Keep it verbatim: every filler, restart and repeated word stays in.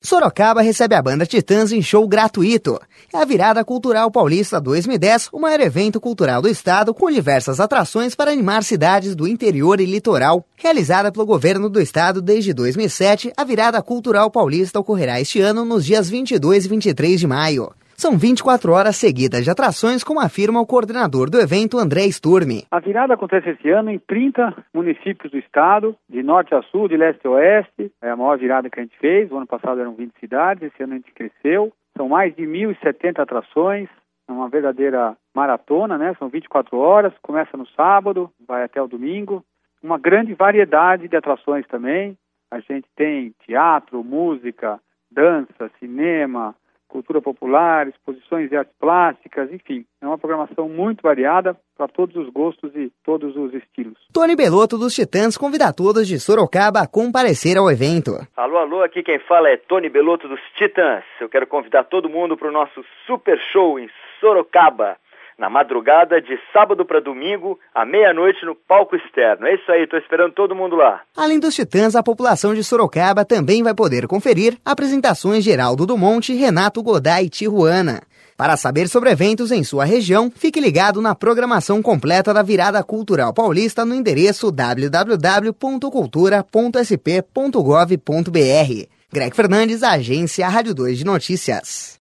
Sorocaba recebe a banda Titãs em show gratuito. É a Virada Cultural Paulista dois mil e dez, o maior evento cultural do estado com diversas atrações para animar cidades do interior e litoral. Realizada pelo governo do estado desde dois mil e sete, a Virada Cultural Paulista ocorrerá este ano nos dias vinte e dois e vinte e três de maio. São vinte e quatro horas seguidas de atrações, como afirma o coordenador do evento, André Sturmi. A virada acontece esse ano em trinta municípios do estado, de norte a sul, de leste a oeste. É a maior virada que a gente fez. O ano passado eram vinte cidades, esse ano a gente cresceu. São mais de mil e setenta atrações. É uma verdadeira maratona, né? São vinte e quatro horas, começa no sábado, vai até o domingo. Uma grande variedade de atrações também. A gente tem teatro, música, dança, cinema, cultura popular, exposições de artes plásticas, enfim. É uma programação muito variada para todos os gostos e todos os estilos. Tony Belotto dos Titãs convida a todos de Sorocaba a comparecer ao evento. Alô, alô, aqui quem fala é Tony Belotto dos Titãs. Eu quero convidar todo mundo para o nosso super show em Sorocaba, na madrugada de sábado para domingo, à meia-noite no palco externo. É isso aí, tô esperando todo mundo lá. Além dos Titãs, a população de Sorocaba também vai poder conferir apresentações de Geraldo do Monte, Renato Godai e Tijuana. Para saber sobre eventos em sua região, fique ligado na programação completa da Virada Cultural Paulista no endereço w w w ponto cultura ponto s p ponto gov ponto b r. Greg Fernandes, Agência Rádio dois de Notícias.